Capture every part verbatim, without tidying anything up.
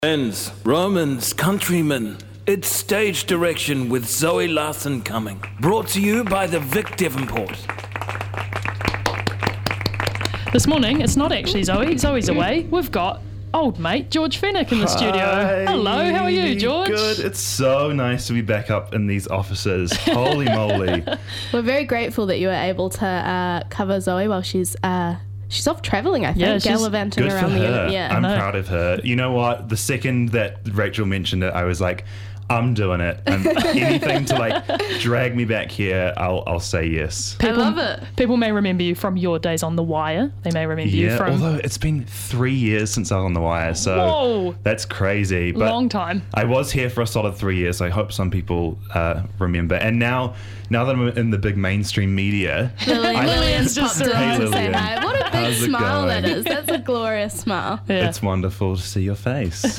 Friends, Romans, countrymen, it's stage direction with Zoe Larson coming. Brought to you by the Vic Devonport. This morning, it's not actually Zoe. Zoe's away. We've got old mate George Fennick in the Hi. studio. Hello, how are you, George? Good. It's so nice to be back up in these offices. Holy moly. We're very grateful that you were able to uh, cover Zoe while she's uh, she's off travelling, I think, Yeah, she's gallivanting Good for around her. the yeah. I'm know. proud of her. You know what? The second that Rachel mentioned it, I was like, I'm doing it. And anything to like drag me back here, I'll I'll say yes. I love it. People may remember you from your days on The Wire. They may remember you Yeah, from although it's been three years since I was on The Wire, so Whoa. that's crazy. But long time. I was here for a solid three years. So I hope some people uh, remember. And now, now that I'm in the big mainstream media, Lillian, I- Lillian's just popped in arrived. to say Lillian. hi. What a big How's it smile that going? is. That's a glorious smile. Yeah. it's wonderful to see your face.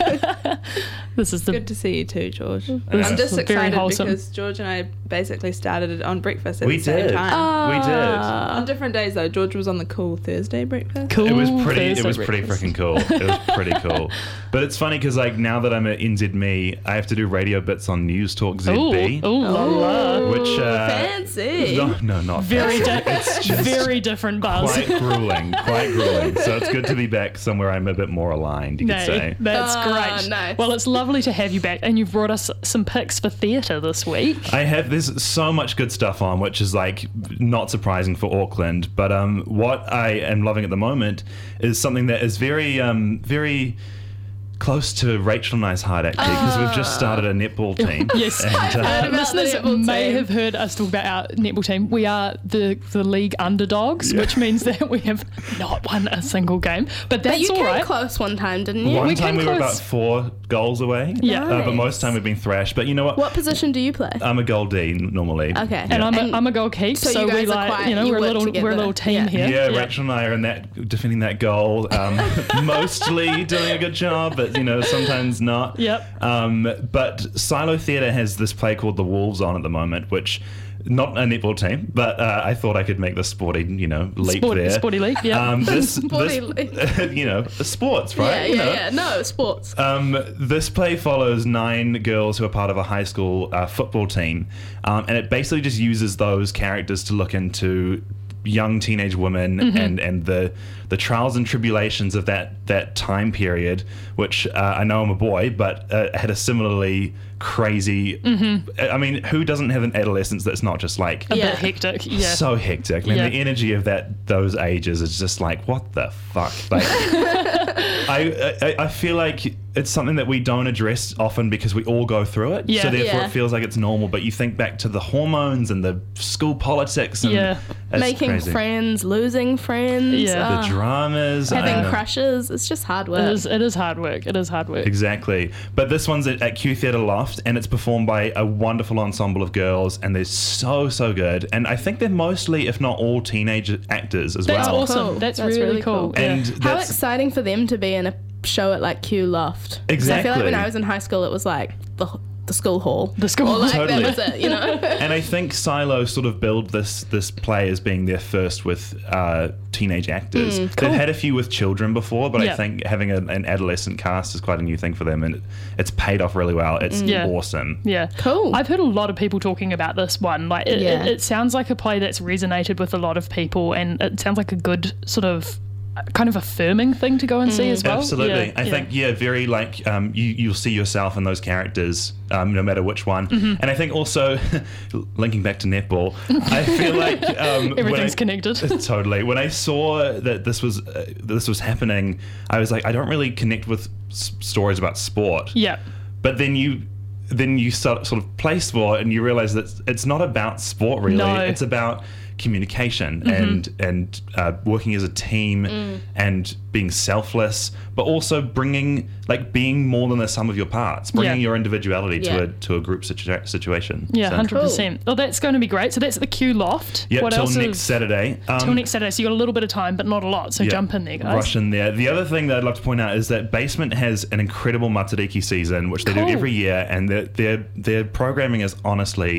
This is the Good to see you too, George. Yeah. I'm just Very excited wholesome. because George and I basically started it on breakfast at We the same did. time. We did. On different days though. George was on the cool Thursday breakfast. cool. It was pretty. It Thursday was pretty breakfast. freaking cool. It was pretty cool. But it's funny because like now that I'm at N Z M E, I have to do radio bits on News Talk Z B. Ooh, ooh, la, la. Which uh, Fancy. No, no, not Very, fancy. di- It's just very different buzz. quite grueling. Quite grueling. So it's good to be back somewhere I'm a bit more aligned. You could Nay, say. that's Ah, great. nice. Well, it's lovely to have you back, and you've brought us some picks for theatre this week. I have there's so much good stuff on, which is like not surprising for Auckland. But um, what I am loving at the moment is something that is very um, very close to Rachel and I's heart actually, because we've just started a netball team. Yes, And, uh, heard about the listeners netball may team. have heard us talk about our netball team. We are the, the league underdogs, Yeah. which means that we have not won a single game. But that's But you all came right. close one time, didn't you? One we time came we were about close. four goals away. Yeah. Uh, but most Nice. time we've been thrashed. But you know what? What position do you play? I'm a goal D n- normally. Okay. And I'm a, And I'm a goal keep, so so, you we guys are like quite- you know you we're a work little we're a together. little team Yeah. here. Yeah, Rachel and I are in that defending that goal, um, mostly doing a good job, but you know sometimes not. Yep. Um, but Silo Theatre has this play called The Wolves on at the moment, which not a netball team, but uh, I thought I could make the sporty, you know, leap Sport- there. sporty leap, yeah. Um, this, Sporty this you know, sports, right? yeah, you yeah, know. yeah. No, sports. Um, this play follows nine girls who are part of a high school uh, football team, um, and it basically just uses those characters to look into young teenage women Mm-hmm. and, and the the trials and tribulations of that that time period, which uh, I know I'm a boy, but uh, had a similarly crazy. Mm-hmm. I mean, who doesn't have an adolescence that's not just like a Yeah. bit hectic. Yeah. so hectic? I mean, Yeah. the energy of that those ages is just like, what the fuck? Like, I, I I feel like it's something that we don't address often because we all go through it. Yeah. So therefore, Yeah. it feels like it's normal. But you think back to the hormones and the school politics and Yeah. it's Making crazy. friends, losing friends, Yeah. the uh, dramas, I having know. crushes. It's just hard it work. is it is hard work. It is hard work. Exactly. But this one's at, at Q Theatre Loft, and it's performed by a wonderful ensemble of girls, and they're so, so good. And I think they're mostly, if not all, teenage actors as That's well. awesome. Cool. That's, That's really, really cool. cool. And Yeah. How that's, exciting for them to be in a show at like Q Loft. 'Cause I feel Exactly. like when I was in high school, it was like the the school hall. The school Or like Totally. that was it, you know. and I think Silo sort of build this this play as being their first with uh, teenage actors. Mm, cool. They've had a few with children before, but Yeah. I think having a, an adolescent cast is quite a new thing for them, and it, it's paid off really well. It's Yeah. awesome. Yeah. Cool. I've heard a lot of people talking about this one. Like it, Yeah. it, it sounds like a play that's resonated with a lot of people, and it sounds like a good sort of uh, kind of affirming thing to go and see as well. Absolutely. Yeah, I yeah. think, yeah, very like um, you, you'll see yourself in those characters, um, no matter which one. Mm-hmm. And I think also, linking back to netball, I feel like um, when Everything's I- connected. Totally. When I saw that this was uh, this was happening, I was like, I don't really connect with s- stories about sport. Yeah. But then you then you start, sort of play sport and you realize that it's not about sport really. No. It's about communication Mm-hmm. and and uh, working as a team Mm. and being selfless, but also bringing like being more than the sum of your parts, bringing Yeah. your individuality Yeah. to a to a group situa- situation. Yeah, So- hundred percent. Oh, that's going to be great. So that's at the Q Loft. Yep, what till else next is, Saturday. Um, Till next Saturday. So you got a little bit of time, but not a lot. So Yeah, jump in there, guys. Rush in there. The other thing that I'd love to point out is that Basement has an incredible Matariki season, which they Cool. do every year, and their their their programming is honestly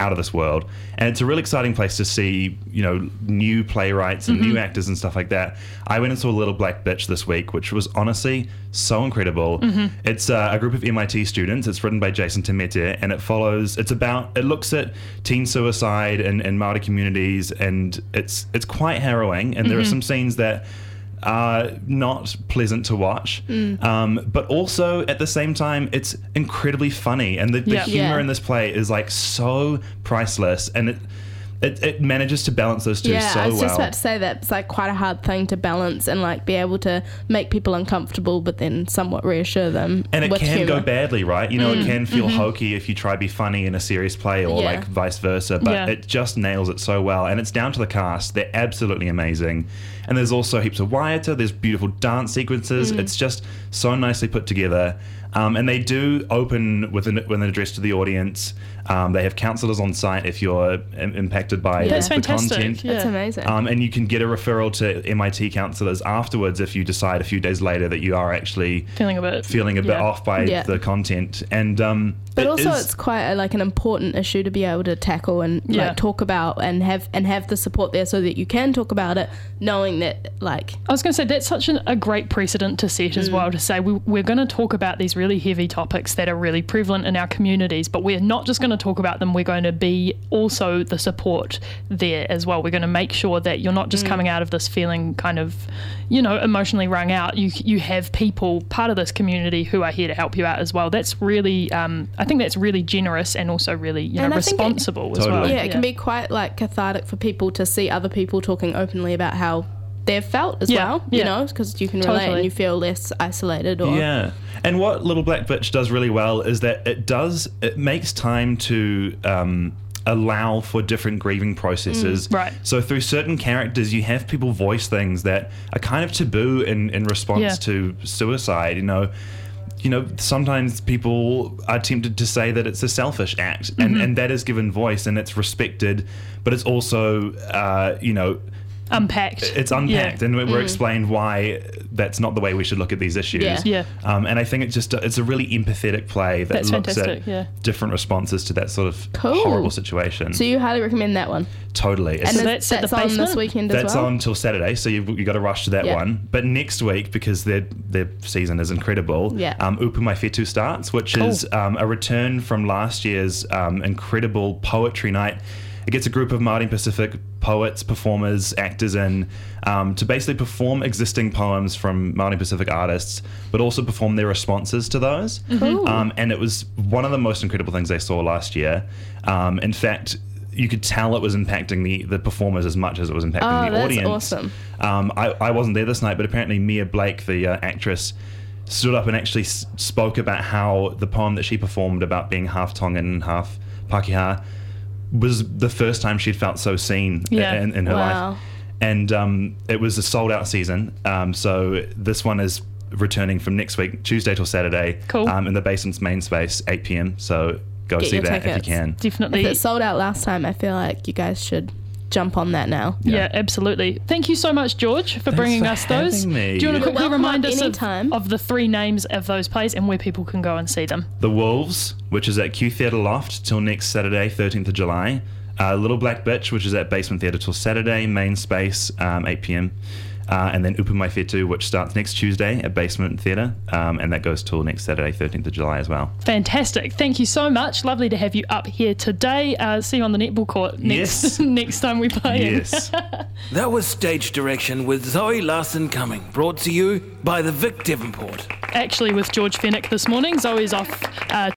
out of this world. And it's a really exciting place to see, you know, new playwrights and Mm-hmm. new actors and stuff like that. I went and saw Little Black Bitch this week, which was honestly so incredible. Mm-hmm. It's uh, a group of M I T students. It's written by Jason Temete, and it follows, it's about, it looks at teen suicide in, in Māori communities, and it's it's quite harrowing, and there Mm-hmm. are some scenes that are not pleasant to watch, Mm. um, but also at the same time it's incredibly funny, and the, the Yeah. humor Yeah. in this play is like so priceless, and it it, it manages to balance those two Yeah, so I was well. just about to say that it's like quite a hard thing to balance and like be able to make people uncomfortable, but then somewhat reassure them. And it with can humor. go badly, right? You know, it can feel hokey if you try to be funny in a serious play, or Yeah. like vice versa, but Yeah. it just nails it so well. And it's down to the cast. They're absolutely amazing. And there's also heaps of waiata, there's beautiful dance sequences. It's just so nicely put together. Um, and they do open with an, with an address to the audience. Um, they have counsellors on site if you're im- impacted by That's the, the fantastic. content. Yeah. That's amazing. Um, and you can get a referral to M I T counsellors afterwards if you decide a few days later that you are actually Feeling a bit feeling a bit yeah. off by Yeah. the content. And um, But it also, is- it's quite a, like an important issue to be able to tackle and Yeah. like talk about, and have and have the support there so that you can talk about it, knowing that like I was going to say that's such an, a great precedent to set as well, to say we, we're going to talk about these really heavy topics that are really prevalent in our communities, but we're not just going to talk about them, we're going to be also the support there as well. We're going to make sure that you're not just coming out of this feeling kind of, you know, emotionally wrung out. You you have people, part of this community, who are here to help you out as well. That's really, um, I think that's really generous and also really, you know, And I think it- responsible as well. Totally. yeah, it can be quite like cathartic for people to see other people talking openly about how they've felt as Yeah, well, yeah. you know, because you can relate Totally. and you feel less isolated or Yeah. And what Little Black Bitch does really well is that it does, it makes time to um, allow for different grieving processes. Mm, right. So through certain characters, you have people voice things that are kind of taboo in, in response Yeah. to suicide, you know. You know, sometimes people are tempted to say that it's a selfish act, and, Mm-hmm. and that is given voice and it's respected, but it's also, uh, you know, Unpacked. it's unpacked, Yeah. and we're explained why that's not the way we should look at these issues. Yeah. Yeah. Um, and I think it's just a, it's a really empathetic play that That's looks fantastic, at yeah. different responses to that sort of Cool. horrible situation. So you highly recommend that one. Totally. It's- And So that's, that's at that's the on basement? this weekend that's as well. on till Saturday, so you've, you've got to rush to that Yeah. one. But next week, because their their season is incredible, Yeah. um, Upu Mai Whetū starts, which Cool. is um, a return from last year's um, incredible poetry night. It gets a group of Māori and Pacific poets, performers, actors in um, to basically perform existing poems from Māori and Pacific artists, but also perform their responses to those. Cool. Um, and it was one of the most incredible things I saw last year. Um, in fact, you could tell it was impacting the, the performers as much as it was impacting Oh, the that's audience. awesome. Um, I, I wasn't there this night, but apparently Mia Blake, the uh, actress, stood up and actually s- spoke about how the poem that she performed about being half Tongan and half Pākehā was the first time she'd felt so seen Yeah. in, in her Wow. life. And um, it was a sold out season. Um, so this one is returning from next week, Tuesday till Saturday, Cool. um, in the basement's main space, eight p.m. So go Get see your that if tickets. you can. Definitely. If it sold out last time, I feel like you guys should jump on that now. Yeah, absolutely. Thank you so much, George, for bringing for us those. having me. Do you want to You're quickly welcome remind up us of, anytime. of the three names of those plays and where people can go and see them? The Wolves, which is at Q Theatre Loft till next Saturday, thirteenth of July. Uh, Little Black Bitch, which is at Basement Theatre till Saturday, main space, um, eight p.m. Uh, and then Upu Mai Whetū, which starts next Tuesday at Basement Theatre, um, and that goes till next Saturday, thirteenth of July as well. Fantastic. Thank you so much. Lovely to have you up here today. Uh, see you on the netball court next, Yes. next time we play. Yes. That was Stage Direction with Zoe Larson Cumming, brought to you by the Vic Devonport. Actually, with George Fennick this morning. Zoe's off uh,